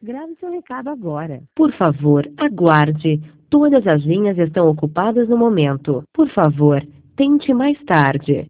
Grave seu recado agora. Por favor, aguarde. Todas as linhas estão ocupadas no momento. Por favor, tente mais tarde.